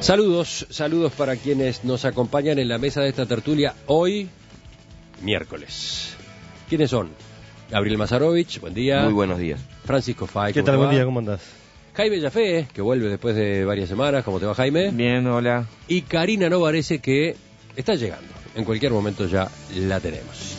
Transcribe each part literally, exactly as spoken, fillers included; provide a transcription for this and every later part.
Saludos, saludos para quienes nos acompañan en la mesa de esta tertulia hoy, miércoles. ¿Quiénes son? Gabriel Mazarovich, buen día. Muy buenos días. Francisco Fay, ¿qué tal? Buen día, ¿cómo andás? Jaime Jafé, que vuelve después de varias semanas. ¿Cómo te va, Jaime? Bien, hola. Y Karina Novarese, que está llegando. En cualquier momento ya la tenemos.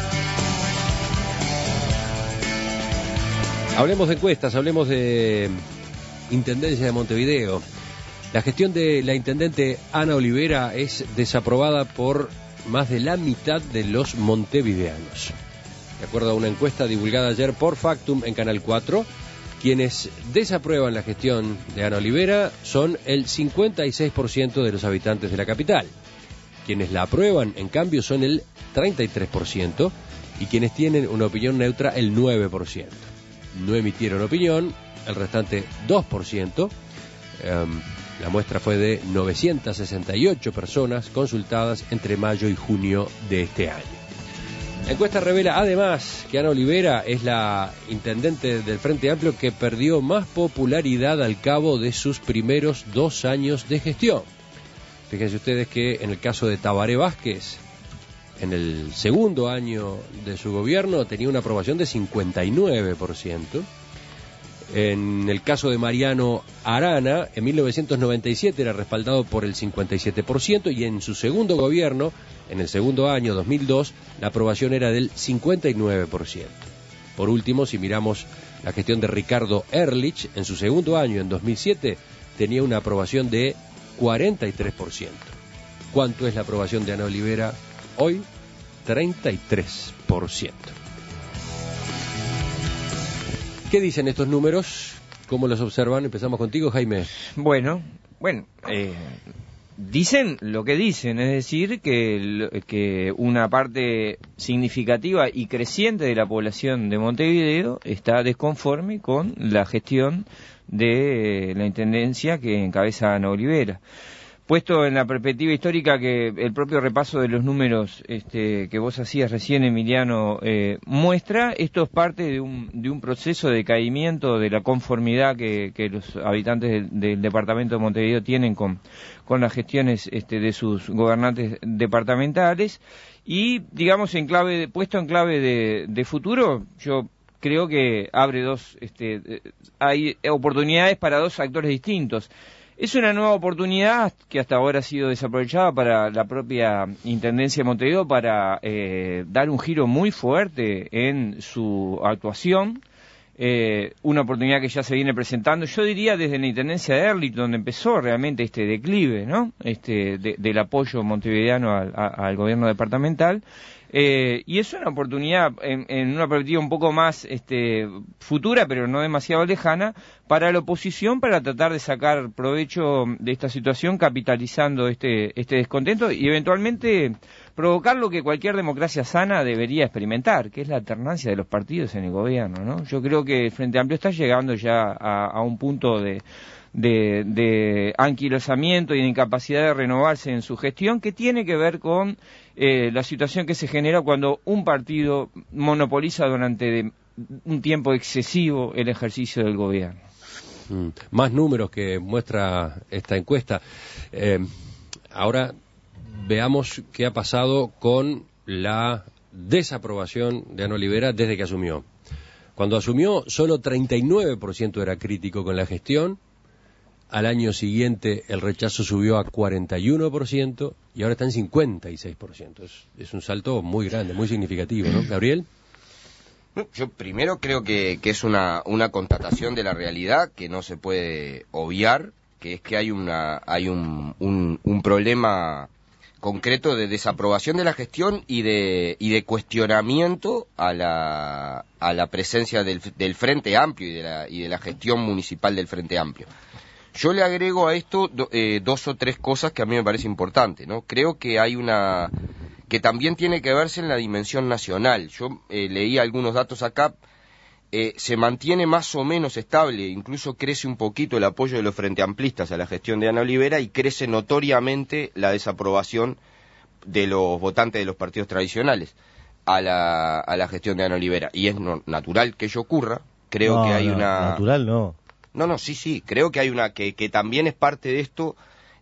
Hablemos de encuestas, hablemos de Intendencia de Montevideo. La gestión de la intendente Ana Olivera es desaprobada por más de la mitad de los montevideanos. De acuerdo a una encuesta divulgada ayer por Factum en Canal cuatro, quienes desaprueban la gestión de Ana Olivera son el cincuenta y seis por ciento de los habitantes de la capital. Quienes la aprueban, en cambio, son el treinta y tres por ciento y quienes tienen una opinión neutra el nueve por ciento. No emitieron opinión, el restante dos por ciento. Um, La muestra fue de novecientas sesenta y ocho personas consultadas entre mayo y junio de este año. La encuesta revela además que Ana Olivera es la intendente del Frente Amplio que perdió más popularidad al cabo de sus primeros dos años de gestión. Fíjense ustedes que en el caso de Tabaré Vázquez, en el segundo año de su gobierno tenía una aprobación de cincuenta y nueve por ciento. En el caso de Mariano Arana, en mil novecientos noventa y siete era respaldado por el cincuenta y siete por ciento y en su segundo gobierno, en el segundo año, dos mil dos, la aprobación era del cincuenta y nueve por ciento. Por último, si miramos la gestión de Ricardo Ehrlich, en su segundo año, en dos mil siete, tenía una aprobación de cuarenta y tres por ciento. ¿Cuánto es la aprobación de Ana Olivera hoy? treinta y tres por ciento. ¿Qué dicen estos números? ¿Cómo los observan? Empezamos contigo, Jaime. Bueno, bueno, eh, dicen lo que dicen, es decir, que, que una parte significativa y creciente de la población de Montevideo está desconforme con la gestión de la intendencia que encabeza Ana Olivera. Puesto en la perspectiva histórica que el propio repaso de los números este, que vos hacías recién, Emiliano, eh, muestra, esto es parte de un, de un proceso de decaimiento de la conformidad que, que los habitantes del, del departamento de Montevideo tienen con, con las gestiones este, de sus gobernantes departamentales y, digamos, en clave, puesto en clave de, de futuro, yo creo que abre dos, este, hay oportunidades para dos actores distintos. Es una nueva oportunidad que hasta ahora ha sido desaprovechada para la propia Intendencia de Montevideo para eh, dar un giro muy fuerte en su actuación, eh, una oportunidad que ya se viene presentando, yo diría desde la Intendencia de Ehrlich, donde empezó realmente este declive, ¿no? Este de, del apoyo montevideano al, a, al gobierno departamental. Eh, y es una oportunidad en, en una perspectiva un poco más este, futura, pero no demasiado lejana, para la oposición, para tratar de sacar provecho de esta situación, capitalizando este, este descontento y eventualmente provocar lo que cualquier democracia sana debería experimentar, que es la alternancia de los partidos en el gobierno, ¿no? Yo creo que el Frente Amplio está llegando ya a, a un punto de... De, de anquilosamiento y de incapacidad de renovarse en su gestión, que tiene que ver con eh, la situación que se genera cuando un partido monopoliza durante de, un tiempo excesivo el ejercicio del gobierno. Mm, más números que muestra esta encuesta. Eh, ahora veamos qué ha pasado con la desaprobación de Ana Olivera desde que asumió. Cuando asumió, solo treinta y nueve por ciento era crítico con la gestión. Al año siguiente el rechazo subió a cuarenta y uno por ciento y ahora está en cincuenta y seis por ciento. Es, es un salto muy grande, muy significativo, ¿no? Gabriel. Yo primero creo que, que es una, una constatación de la realidad que no se puede obviar, que es que hay una hay un, un, un problema concreto de desaprobación de la gestión y de y de cuestionamiento a la a la presencia del, del Frente Amplio y de la y de la gestión municipal del Frente Amplio. Yo le agrego a esto do, eh, dos o tres cosas que a mí me parece importante, ¿no? Creo que hay una que también tiene que verse en la dimensión nacional. Yo eh, leí algunos datos acá, eh, se mantiene más o menos estable, incluso crece un poquito el apoyo de los Frente Amplistas a la gestión de Ana Olivera y crece notoriamente la desaprobación de los votantes de los partidos tradicionales a la, a la gestión de Ana Olivera. Y es no, natural que ello ocurra, creo no, que hay no, una... Natural no. No, no, sí, sí, creo que hay una, que, que también es parte de esto,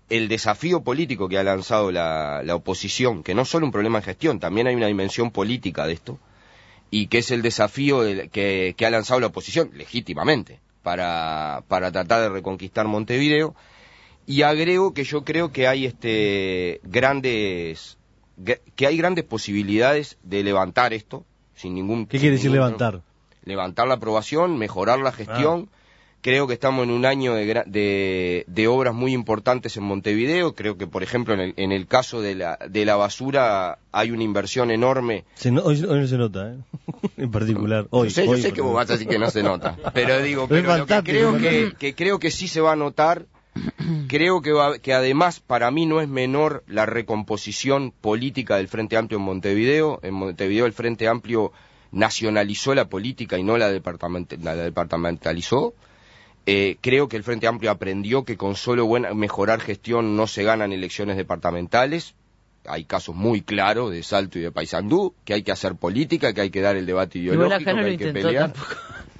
el desafío político que ha lanzado la, la oposición, que no es solo un problema de gestión, también hay una dimensión política de esto, y que es el desafío de, que, que ha lanzado la oposición, legítimamente, para, para tratar de reconquistar Montevideo. Y agrego que yo creo que hay este grandes que hay grandes posibilidades de levantar esto sin ningún ¿Qué quiere decir ningún, levantar? Levantar la aprobación, mejorar la gestión. Ah. Creo que estamos en un año de, de, de obras muy importantes en Montevideo. Creo que, por ejemplo, en el, en el caso de la, de la basura hay una inversión enorme. Se no, hoy, hoy no se nota, ¿eh? En particular. Hoy, no sé, hoy, yo sé que vos vas a decir que no se nota. Pero digo, pero lo que creo que, que creo que sí se va a notar. Creo que, va, que además para mí no es menor la recomposición política del Frente Amplio en Montevideo. En Montevideo el Frente Amplio nacionalizó la política y no la, departament, la departamentalizó. Eh, creo que el Frente Amplio aprendió que con solo buena, mejorar gestión no se ganan elecciones departamentales. Hay casos muy claros de Salto y de Paysandú, que hay que hacer política, que hay que dar el debate ideológico, que hay que pelear. Tampoco.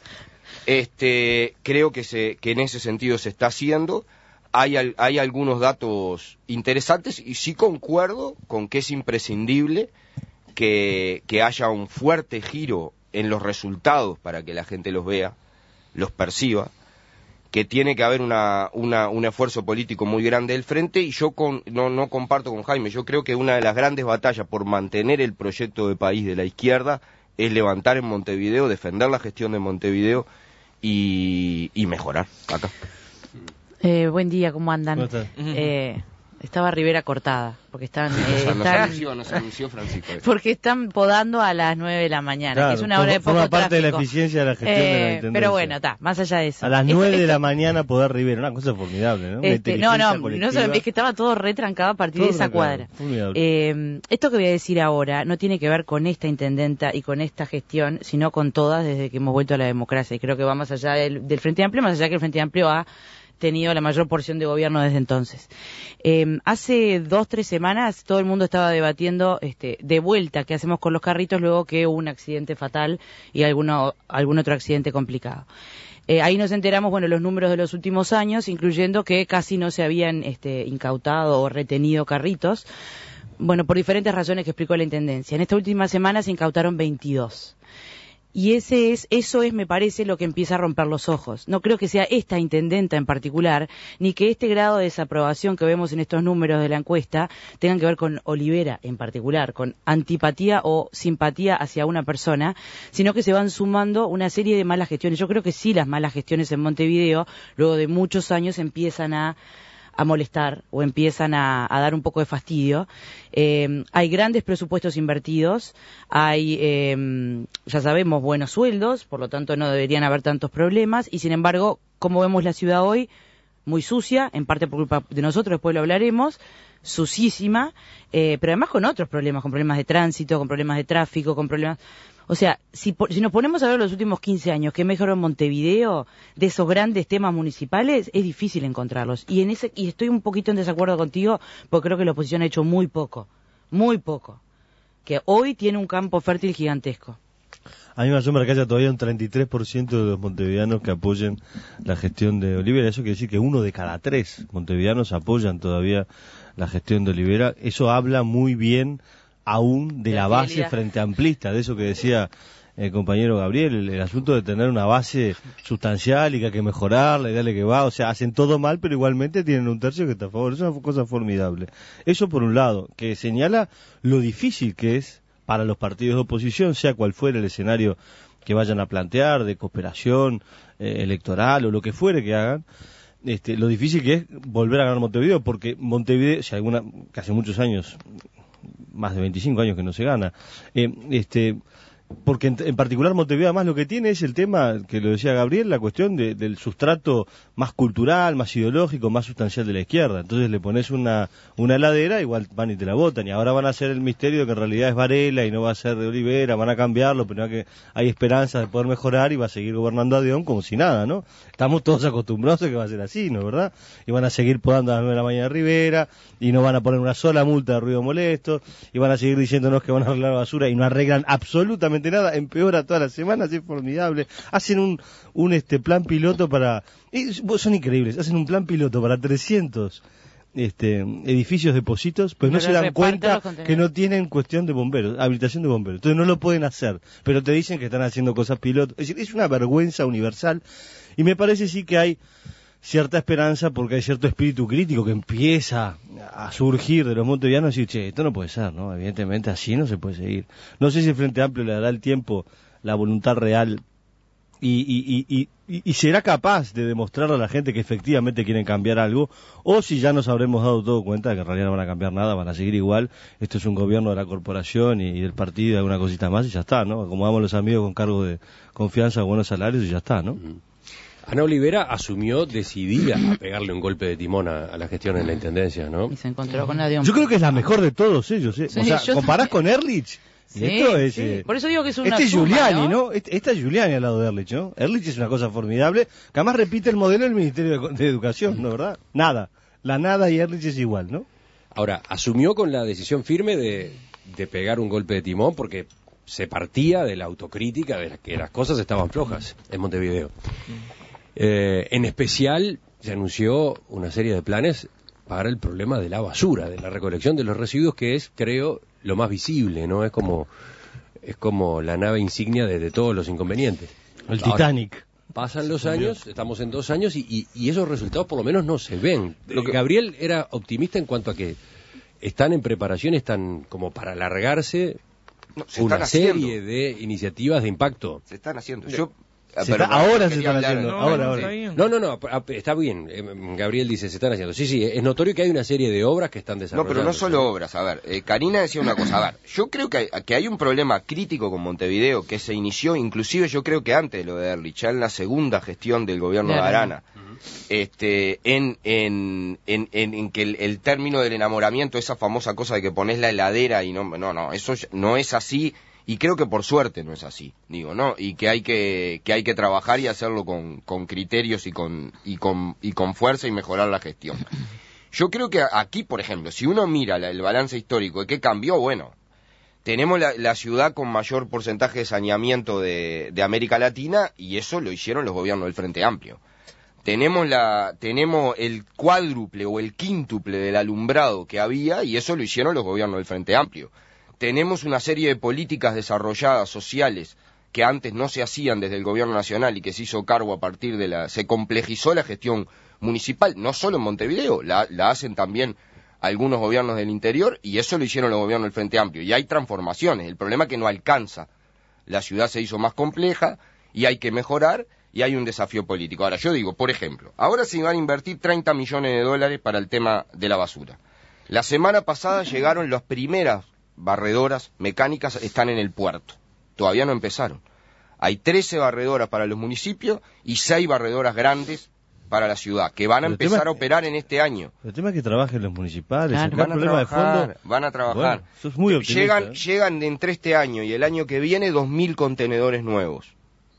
Este, creo que, se, que en ese sentido se está haciendo. Hay, hay algunos datos interesantes y sí concuerdo con que es imprescindible que, que haya un fuerte giro en los resultados para que la gente los vea, los perciba, que tiene que haber una, una, un esfuerzo político muy grande del frente, y yo con, no, no comparto con Jaime. Yo creo que una de las grandes batallas por mantener el proyecto de país de la izquierda es levantar en Montevideo, defender la gestión de Montevideo y, y mejorar acá. Eh, buen día, ¿cómo andan? ¿Cómo estás? Eh, estaba Rivera cortada, porque están... Eh, o sea, nos están anunció, nos anunció Francisco. Porque están podando a las nueve de la mañana, claro, que es una hora de poco forma parte tráfico. de la eficiencia de la gestión eh, de la intendencia. Pero bueno, está, más allá de eso. A las nueve esto, de la esto, mañana poder Rivera, una cosa formidable, ¿no? Este, no, no, no solo, es que estaba todo retrancado a partir todo de esa cuadra. Eh, esto que voy a decir ahora no tiene que ver con esta intendenta y con esta gestión, sino con todas desde que hemos vuelto a la democracia. Y creo que va más allá del, del Frente Amplio, más allá que el Frente Amplio ha tenido la mayor porción de gobierno desde entonces. Eh, hace dos, tres semanas todo el mundo estaba debatiendo este, de vuelta qué hacemos con los carritos luego que hubo un accidente fatal y alguno, algún otro accidente complicado. Eh, ahí nos enteramos, bueno, los números de los últimos años, incluyendo que casi no se habían este, incautado o retenido carritos, bueno, por diferentes razones que explicó la Intendencia. En esta última semana se incautaron veintidós. Y ese es, eso es, me parece, lo que empieza a romper los ojos. No creo que sea esta intendenta en particular, ni que este grado de desaprobación que vemos en estos números de la encuesta tengan que ver con Olivera en particular, con antipatía o simpatía hacia una persona, sino que se van sumando una serie de malas gestiones. Yo creo que sí, las malas gestiones en Montevideo, luego de muchos años, empiezan a a molestar o empiezan a, a dar un poco de fastidio. Eh, hay grandes presupuestos invertidos, hay, eh, ya sabemos, buenos sueldos, por lo tanto no deberían haber tantos problemas, y sin embargo, como vemos la ciudad hoy, muy sucia, en parte por culpa de nosotros, después lo hablaremos, sucísima, eh, pero además con otros problemas, con problemas de tránsito, con problemas de tráfico, con problemas... O sea, si, si nos ponemos a ver los últimos quince años que mejoró en Montevideo, de esos grandes temas municipales, es difícil encontrarlos. Y en ese y estoy un poquito en desacuerdo contigo, porque creo que la oposición ha hecho muy poco, muy poco. Que hoy tiene un campo fértil gigantesco. A mí me asombra que haya todavía un treinta y tres por ciento de los montevideanos que apoyen la gestión de Olivera. Eso quiere decir que uno de cada tres montevideanos apoyan todavía la gestión de Olivera. Eso habla muy bien aún de la base frente amplista, de eso que decía el compañero Gabriel, el, el asunto de tener una base sustancial y que hay que mejorarla y darle que va, o sea, hacen todo mal, pero igualmente tienen un tercio que está a favor. Es una cosa formidable. Eso por un lado, que señala lo difícil que es para los partidos de oposición, sea cual fuera el escenario que vayan a plantear, de cooperación eh, electoral o lo que fuere que hagan, este, lo difícil que es volver a ganar Montevideo, porque Montevideo, si alguna, que hace muchos años, más de veinticinco años que no se gana, eh, este, porque en, en particular Montevideo además lo que tiene es el tema, que lo decía Gabriel, la cuestión de, del sustrato más cultural, más ideológico, más sustancial de la izquierda. Entonces le pones una, una heladera, igual van y te la botan, y ahora van a hacer el misterio de que en realidad es Varela y no va a ser de Olivera, van a cambiarlo, pero que hay esperanzas de poder mejorar y va a seguir gobernando Adión como si nada, ¿no? Estamos todos acostumbrados a que va a ser así, ¿no? ¿Verdad? Y van a seguir podando a las nueve de la mañana de Rivera, y no van a poner una sola multa de ruido molesto, y van a seguir diciéndonos que van a arreglar la basura y no arreglan absolutamente nada, empeora todas las semanas, es formidable. Hacen un, un este plan piloto para... Eh, son increíbles, hacen un plan piloto para trescientos este, edificios depósitos, pero, pero no se dan cuenta que no tienen cuestión de bomberos, habilitación de bomberos. Entonces no lo pueden hacer, pero te dicen que están haciendo cosas piloto. Es decir, es una vergüenza universal. Y me parece sí que hay cierta esperanza porque hay cierto espíritu crítico que empieza a surgir de los montevideanos y decir, che, esto no puede ser, ¿no? Evidentemente así no se puede seguir. No sé si el Frente Amplio le dará el tiempo, la voluntad real y, y, y, y, y será capaz de demostrarle a la gente que efectivamente quieren cambiar algo, o si ya nos habremos dado todo cuenta de que en realidad no van a cambiar nada, van a seguir igual. Esto es un gobierno de la corporación y, y del partido y alguna cosita más y ya está, ¿no? Acomodamos los amigos con cargo de confianza, buenos salarios y ya está, ¿no? Uh-huh. Ana Olivera asumió decidida a pegarle un golpe de timón a, a la gestión en la Intendencia, ¿no? Y se encontró con la de un... Yo creo que es la mejor de todos ellos, ¿eh? Sí, o sea, comparás también con Ehrlich. Sí, esto es, sí. Eh, por eso digo que es una Este es suma, Giuliani, ¿no? ¿no? Este, esta es Giuliani al lado de Ehrlich, ¿no? Ehrlich es una cosa formidable, que además repite el modelo del Ministerio de, de Educación, ¿no? ¿Verdad? Nada. La nada y Ehrlich es igual, ¿no? Ahora, asumió con la decisión firme de, de pegar un golpe de timón porque se partía de la autocrítica de la que las cosas estaban flojas en Montevideo. Eh, en especial se anunció una serie de planes para el problema de la basura, de la recolección de los residuos, que es, creo, lo más visible, ¿no? Es como es como la nave insignia de, de todos los inconvenientes. El Ahora, Titanic. Pasan los años, estamos en dos años y, y, y esos resultados por lo menos no se ven. Lo que... Gabriel era optimista en cuanto a que están en preparación, están como para alargarse no, una serie haciendo. de iniciativas de impacto. Se están haciendo. Yo Se está, ahora se están haciendo. No, ahora, ahora. No, no, no, está bien. Gabriel dice, se están haciendo. Sí, sí, es notorio que hay una serie de obras que están desarrollando. No, pero no solo obras. A ver, eh, Karina decía una cosa. A ver, yo creo que hay, que hay un problema crítico con Montevideo que se inició, inclusive yo creo que antes de lo de Ehrlich, ya en la segunda gestión del gobierno de Arana. Uh-huh. Este, en, en, en, en, en que el, el término del enamoramiento, esa famosa cosa de que pones la heladera y no, no, no, eso no es así. Y creo que por suerte no es así, digo, ¿no? Y que hay que, que hay que trabajar y hacerlo con, con criterios y con, y con, y con fuerza y mejorar la gestión. Yo creo que aquí, por ejemplo, si uno mira la, el balance histórico de qué cambió, bueno, tenemos la, la ciudad con mayor porcentaje de saneamiento de, de América Latina y eso lo hicieron los gobiernos del Frente Amplio. Tenemos la, tenemos el cuádruple o el quíntuple del alumbrado que había y eso lo hicieron los gobiernos del Frente Amplio. Tenemos una serie de políticas desarrolladas sociales que antes no se hacían desde el gobierno nacional y que se hizo cargo a partir de la... se complejizó la gestión municipal, no solo en Montevideo, la, la hacen también algunos gobiernos del interior y eso lo hicieron los gobiernos del Frente Amplio. Y hay transformaciones, el problema es que no alcanza. La ciudad se hizo más compleja y hay que mejorar y hay un desafío político. Ahora, yo digo, por ejemplo, ahora se van a invertir treinta millones de dólares para el tema de la basura. La semana pasada llegaron las primeras barredoras mecánicas, están en el puerto. Todavía no empezaron. Hay trece barredoras para los municipios y seis barredoras grandes para la ciudad, que van a pero empezar a operar en este año. El tema es que trabajen los municipales. Claro, van, a trabajar, de fondo. van a trabajar, van a trabajar. Eso es muy optimista, llegan, ¿eh? llegan entre este año y el año que viene dos mil contenedores nuevos.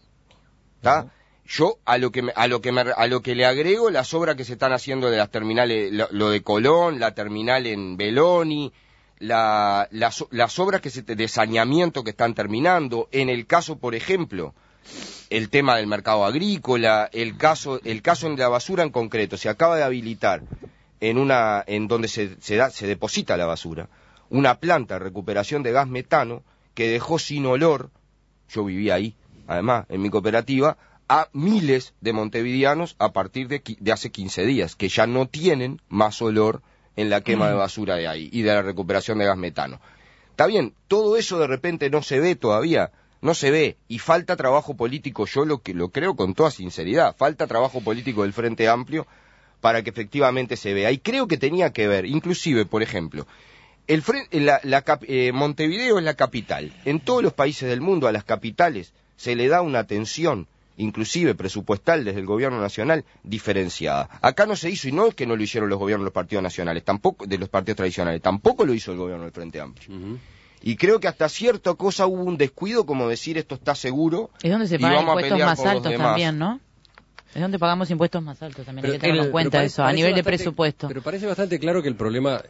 ¿Está? Uh-huh. Yo a lo que me, a lo que me, a lo que le agrego las obras que se están haciendo de las terminales, lo, lo de Colón, la terminal en Beloni, La, las, las obras que se, de saneamiento que están terminando, en el caso, por ejemplo, el tema del mercado agrícola, el caso, el caso de la basura en concreto, se acaba de habilitar en una, en donde se, se, da, se deposita la basura, una planta de recuperación de gas metano que dejó sin olor, yo vivía ahí, además, en mi cooperativa, a miles de montevideanos a partir de, de hace quince días, que ya no tienen más olor en la quema de basura de ahí y de la recuperación de gas metano. Está bien, todo eso de repente no se ve todavía, no se ve, y falta trabajo político, yo lo que lo creo con toda sinceridad, falta trabajo político del Frente Amplio para que efectivamente se vea. Y creo que tenía que ver, inclusive, por ejemplo, el la, la, eh, Montevideo es la capital. En todos los países del mundo a las capitales se le da una atención inclusive presupuestal desde el gobierno nacional, diferenciada. Acá no se hizo, y no es que no lo hicieron los gobiernos de los partidos nacionales, tampoco de los partidos tradicionales, tampoco lo hizo el gobierno del Frente Amplio. Uh-huh. Y creo que hasta cierta cosa hubo un descuido, como decir esto está seguro. Es donde se pagan impuestos más altos también, ¿no? Es donde pagamos impuestos más altos también, pero hay que tener en cuenta eso, a nivel bastante, de presupuesto. Pero parece bastante claro que el problema,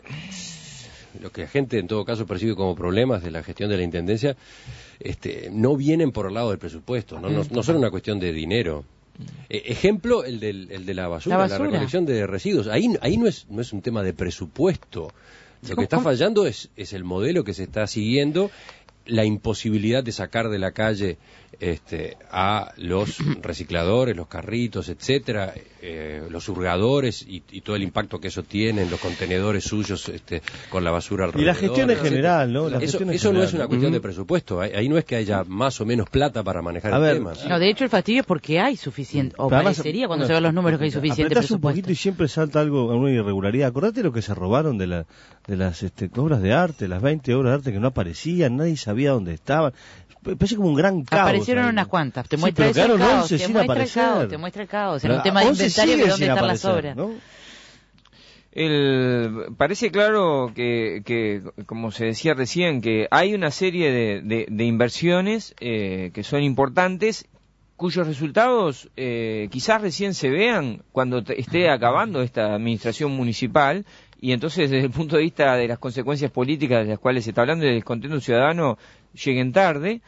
lo que la gente en todo caso percibe como problemas de la gestión de la Intendencia, este, no vienen por el lado del presupuesto, no, no, no son una cuestión de dinero. Eh, ejemplo, el, del, el de la basura, la la basura, la recolección de residuos. Ahí, ahí no es no es un tema de presupuesto. Lo que está fallando es, es el modelo que se está siguiendo, la imposibilidad de sacar de la calle este, a los recicladores, los carritos, etcétera, eh, los hurgadores y, y todo el impacto que eso tiene en los contenedores suyos este, con la basura alrededor. Y la gestión en general, ¿no? La Eso, gestión en eso general. no es una cuestión de presupuesto. Ahí, ahí no es que haya más o menos plata para manejar A el ver, tema. no, de hecho el fastidio es porque hay suficiente, o Pero además, parecería cuando no, se ven los números que hay suficiente apretás un presupuesto. poquito y siempre salta algo, una irregularidad. Acordate lo que se robaron de, la, de las este, obras de arte, las veinte obras de arte que no aparecían, nadie sabía dónde estaban. Parece como un gran caos. Aparecieron ahí, unas ¿no? cuantas. Te Sí, muestra pero eso el quedaron caos, once te sin muestra el aparecer. caos, te muestra el caos. En Pero un tema de once inventario de siguen dónde sin están las aparecer, obras. ¿no? El, parece claro que, que, como se decía recién, que hay una serie de, de, de inversiones eh, que son importantes, cuyos resultados eh, quizás recién se vean cuando te, esté acabando esta administración municipal, y entonces desde el punto de vista de las consecuencias políticas de las cuales se está hablando y del descontento ciudadano lleguen tarde.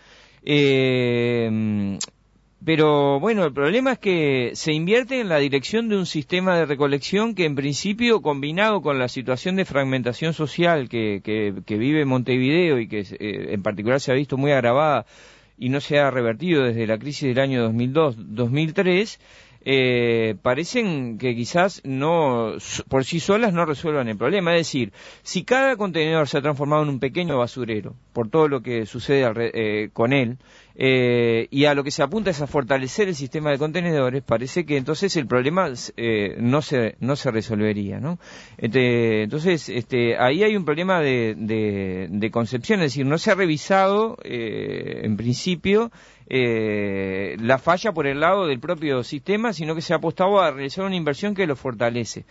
Eh, pero bueno, el problema es que se invierte en la dirección de un sistema de recolección que en principio, combinado con la situación de fragmentación social que, que, que vive Montevideo y que eh, en particular se ha visto muy agravada y no se ha revertido desde la crisis del año dos mil dos dos mil tres, eh, parecen que quizás no por sí solas no resuelvan el problema. Es decir, si cada contenedor se ha transformado en un pequeño basurero por todo lo que sucede alre- eh, con él, eh, y a lo que se apunta es a fortalecer el sistema de contenedores, parece que entonces el problema eh, no se no se resolvería, ¿no? Este, entonces, este, ahí hay un problema de, de, de concepción, es decir, no se ha revisado eh, en principio eh, la falla por el lado del propio sistema, sino que se ha apostado a realizar una inversión que lo fortalece.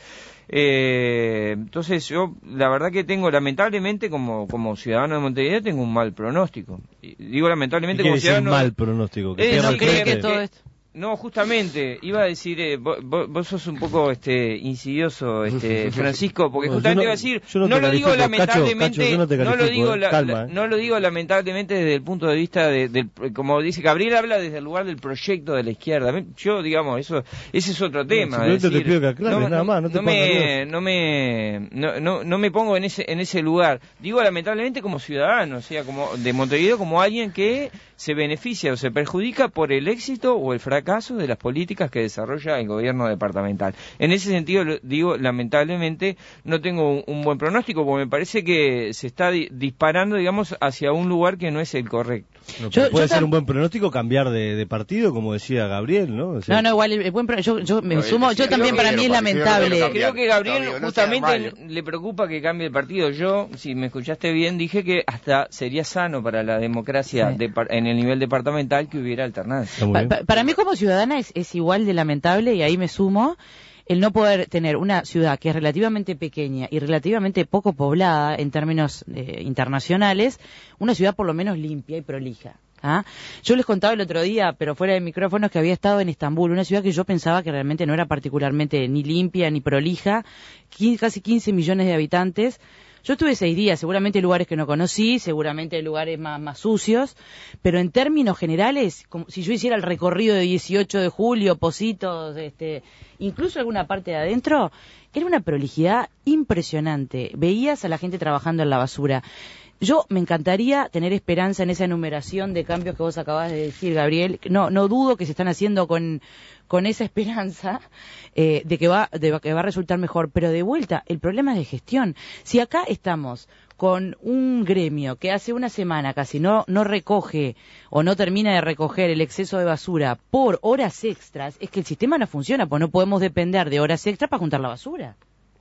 Eh, entonces yo la verdad que tengo lamentablemente como como ciudadano de Montevideo tengo un mal pronóstico. Y digo lamentablemente como ciudadano un mal pronóstico. Que eh, ¿No cree que que, todo esto? No, justamente, iba a decir, eh, vos, vos sos un poco este insidioso, este Francisco, porque No, justamente no, iba a decir, no, no te lo digo califico, lamentablemente, Cacho, Cacho, yo no, te no lo califico, digo, eh. la, Calma, la, eh. no lo digo lamentablemente desde el punto de vista de, del, como dice Gabriel, habla desde el lugar del proyecto de la izquierda. Yo, digamos, eso, ese es otro tema. No, simplemente es decir, te pido que aclares, no, nada más, no te no pongas me, nervioso. no me, no, no, no me pongo en ese, en ese lugar. Digo lamentablemente como ciudadano, o sea, como de Montevideo, como alguien que se beneficia o se perjudica por el éxito o el fracaso de las políticas que desarrolla el gobierno departamental. En ese sentido, digo, lamentablemente no tengo un, un buen pronóstico, porque me parece que se está di disparando, digamos, hacia un lugar que no es el correcto. No, Yo- puede yo ser tam- un buen pronóstico cambiar de, de partido, como decía Gabriel, ¿no? O sea, No, no, igual, el, el buen pro- yo, yo me No, sumo, el- yo el- también el- para el- mí es el- lamentable. el- Creo que Gabriel Fabio, no justamente seas malo. le preocupa que cambie el partido. Yo, si me escuchaste bien, dije que hasta sería sano para la democracia Sí. de, en el nivel departamental que hubiera alternancia. está muy Pa- bien. pa- para mí como ciudadana es, es igual de lamentable, y ahí me sumo, el no poder tener una ciudad que es relativamente pequeña y relativamente poco poblada en términos eh, internacionales, una ciudad por lo menos limpia y prolija. ¿Ah? Yo les contaba el otro día, pero fuera de micrófonos, que había estado en Estambul, una ciudad que yo pensaba que realmente no era particularmente ni limpia ni prolija, qui- casi quince millones de habitantes. Yo estuve seis días, seguramente hay lugares que no conocí, seguramente hay lugares más, más sucios, pero en términos generales, como si yo hiciera el recorrido de dieciocho de julio, Positos, este, incluso alguna parte de adentro, era una prolijidad impresionante. Veías a la gente trabajando en la basura. Yo me encantaría tener esperanza en esa enumeración de cambios que vos acabas de decir, Gabriel. No, no dudo que se están haciendo con, con esa esperanza eh, de que va, de que va a resultar mejor. Pero de vuelta, el problema es de gestión. Si acá estamos con un gremio que hace una semana casi no, no recoge o no termina de recoger el exceso de basura por horas extras, es que el sistema no funciona, pues no podemos depender de horas extras para juntar la basura.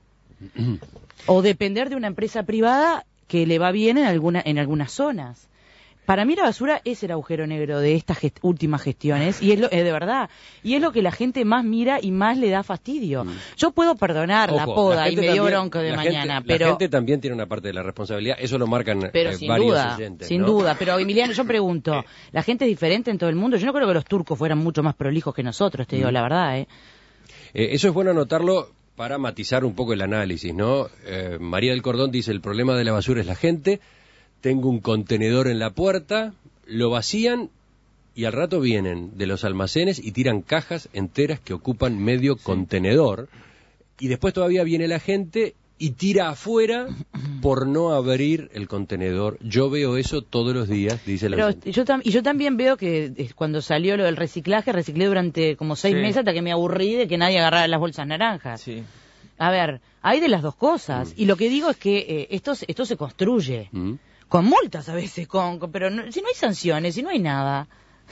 O depender de una empresa privada que le va bien en alguna en algunas zonas. Para mí la basura es el agujero negro de estas gest últimas gestiones, y es, lo, es de verdad, y es lo que la gente más mira y más le da fastidio. Mm. Yo puedo perdonar Ojo, la poda la y me dio también, bronco de la mañana, gente, pero... La gente también tiene una parte de la responsabilidad, eso lo marcan pero eh, sin varios duda, oyentes, sin ¿no? duda, pero Emiliano, yo pregunto, ¿la gente es diferente en todo el mundo? Yo no creo que los turcos fueran mucho más prolijos que nosotros, te digo mm. la verdad, ¿eh? Eh, eso es bueno anotarlo para matizar un poco el análisis, ¿no? Eh, María del Cordón dice, el problema de la basura es la gente, tengo un contenedor en la puerta, lo vacían y al rato vienen de los almacenes y tiran cajas enteras que ocupan medio sí. contenedor, y después todavía viene la gente y tira afuera por no abrir el contenedor. Yo veo eso todos los días, dice la Pero gente. yo tam- Y yo también veo que cuando salió lo del reciclaje, reciclé durante como seis sí. meses hasta que me aburrí de que nadie agarrara las bolsas naranjas. Sí. A ver, hay de las dos cosas. Mm. Y lo que digo es que eh, esto, esto se construye. Mm. Con multas a veces, con, con pero no, si no hay sanciones, si no hay nada.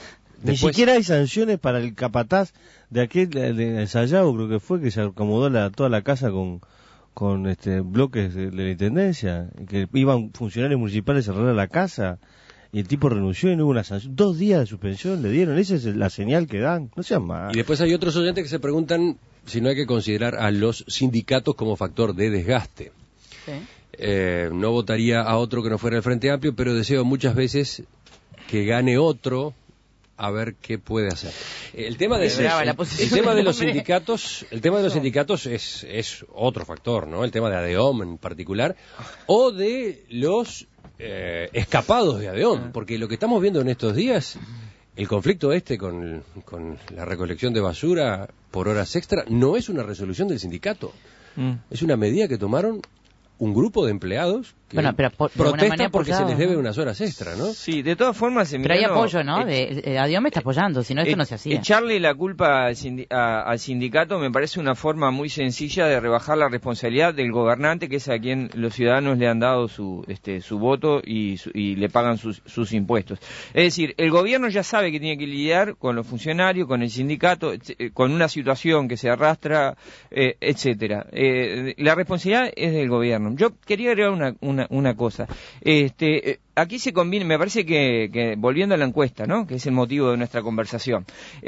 Ni Después, siquiera hay sanciones para el capataz de aquel de, de Sayago, creo que fue, que se acomodó la, toda la casa con con este bloques de, de la intendencia, que iban funcionarios municipales a cerrar la casa y el tipo renunció y no hubo una sanción. Dos días de suspensión le dieron, esa es la señal que dan, no sean más. Y después hay otros oyentes que se preguntan si no hay que considerar a los sindicatos como factor de desgaste. Sí. Eh, no votaría a otro que no fuera el Frente Amplio, pero deseo muchas veces que gane otro a ver qué puede hacer. El tema de, el, el tema de los sindicatos, el tema de los sindicatos es, es otro factor, ¿no? El tema de ADEOM en particular, o de los eh, escapados de ADEOM, porque lo que estamos viendo en estos días, el conflicto este con, con la recolección de basura por horas extra, no es una resolución del sindicato, mm. es una medida que tomaron un grupo de empleados que bueno, pero por, protesta porque apoyado, se les debe ¿no? unas horas extra, ¿no? Sí, de todas formas... Pero hay apoyo, ¿no? Eh, de, ADEOM me está apoyando, si no esto eh, no se hacía. Echarle la culpa al, sindi a, al sindicato me parece una forma muy sencilla de rebajar la responsabilidad del gobernante, que es a quien los ciudadanos le han dado su este su voto y, su, y le pagan sus, sus impuestos. Es decir, el gobierno ya sabe que tiene que lidiar con los funcionarios, con el sindicato, con una situación que se arrastra, eh, etcétera. Eh, la responsabilidad es del gobierno. Yo quería agregar una, una, una cosa. Este, aquí se combina, me parece que, que, volviendo a la encuesta, ¿no? Que es el motivo de nuestra conversación,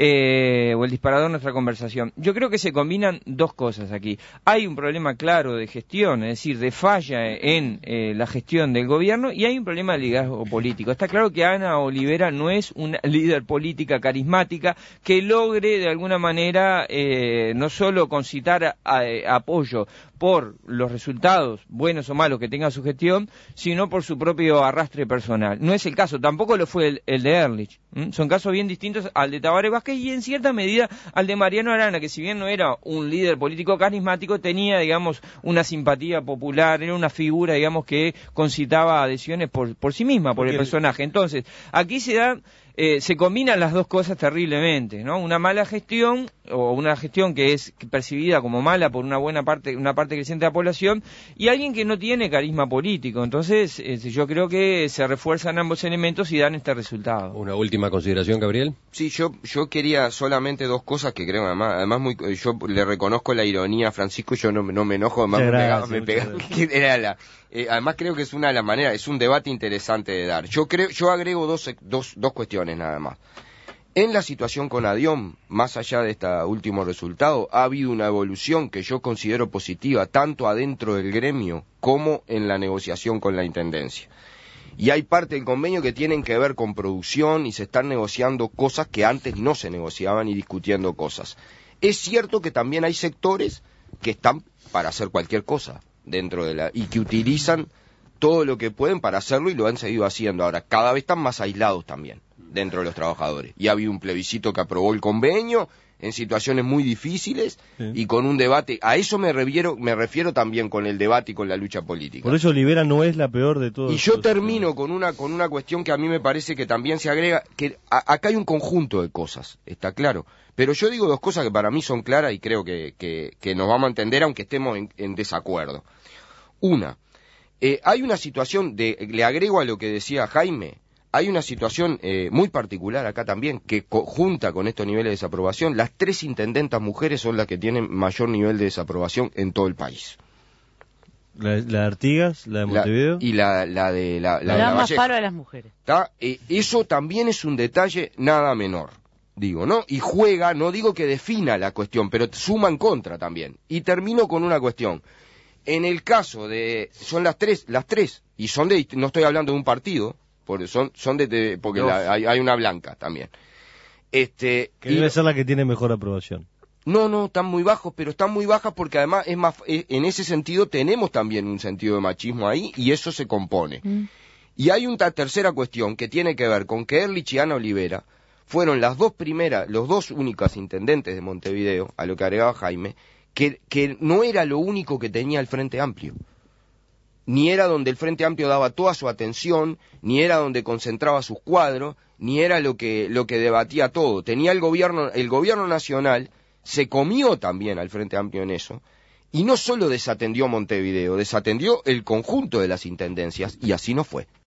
eh, o el disparador de nuestra conversación, yo creo que se combinan dos cosas aquí. Hay un problema claro de gestión, es decir, de falla en eh, la gestión del gobierno, y hay un problema de liderazgo político. Está claro que Ana Olivera no es una líder política carismática que logre de alguna manera eh, no solo concitar a, a, a apoyo por los resultados, buenos o malos, que tenga su gestión, sino por su propio arrastre personal. No es el caso, tampoco lo fue el, el de Ehrlich. ¿Mm? Son casos bien distintos al de Tabaré Vázquez y en cierta medida al de Mariano Arana, que si bien no era un líder político carismático, tenía, digamos, una simpatía popular, era una figura, digamos, que concitaba adhesiones por, por sí misma, por el personaje. Entonces, aquí se da... Eh, se combinan las dos cosas terriblemente, ¿no? Una mala gestión, o una gestión que es percibida como mala por una buena parte, una parte creciente de la población, y alguien que no tiene carisma político. Entonces, eh, yo creo que se refuerzan ambos elementos y dan este resultado. Una última consideración, Gabriel. Sí, yo yo quería solamente dos cosas que creo, además, además muy, yo le reconozco la ironía a Francisco, yo no, no me enojo, además me pegaba, me pegaba, era la... Eh, además creo que es una de las maneras, es un debate interesante de dar. Yo creo, yo agrego dos, dos, dos cuestiones nada más. En la situación con ADEOM, más allá de este último resultado, ha habido una evolución que yo considero positiva, tanto adentro del gremio como en la negociación con la Intendencia. Y hay parte del convenio que tienen que ver con producción y se están negociando cosas que antes no se negociaban y discutiendo cosas. Es cierto que también hay sectores que están para hacer cualquier cosa dentro de la y que utilizan todo lo que pueden para hacerlo y lo han seguido haciendo. Ahora, cada vez están más aislados también dentro de los trabajadores. Y ha habido un plebiscito que aprobó el convenio en situaciones muy difíciles sí. y con un debate. A eso me refiero, me refiero también con el debate y con la lucha política. Por eso Olivera no es la peor de todos. Y yo termino con una con una cuestión que a mí me parece que también se agrega, que a, acá hay un conjunto de cosas, está claro. Pero yo digo dos cosas que para mí son claras y creo que, que, que nos vamos a entender aunque estemos en, en desacuerdo. Una, eh, hay una situación, de, le agrego a lo que decía Jaime, hay una situación eh, muy particular acá también, que co junta con estos niveles de desaprobación, las tres intendentas mujeres son las que tienen mayor nivel de desaprobación en todo el país. ¿La, la de Artigas, la de Montevideo? La, y la, la de la, la, la, la más paro de las mujeres. Eh, eso también es un detalle nada menor. Digo, ¿no? Y juega, no digo que defina la cuestión, pero suma en contra también. Y termino con una cuestión. En el caso de, son las tres, las tres, y son de, no estoy hablando de un partido, porque son, son de, de porque la, hay, hay una blanca también. Este, que debe y, ser la que tiene mejor aprobación. No, no, están muy bajos, pero están muy bajas porque además es más, en ese sentido tenemos también un sentido de machismo ahí y eso se compone. Mm. Y hay una tercera cuestión que tiene que ver con que Ehrlich y Ana Olivera fueron las dos primeras, los dos únicos intendentes de Montevideo, a lo que agregaba Jaime, que, que no era lo único que tenía el Frente Amplio. Ni era donde el Frente Amplio daba toda su atención, ni era donde concentraba sus cuadros, ni era lo que, lo que debatía todo. Tenía el gobierno, el gobierno nacional, se comió también al Frente Amplio en eso, y no solo desatendió Montevideo, desatendió el conjunto de las intendencias, y así no fue.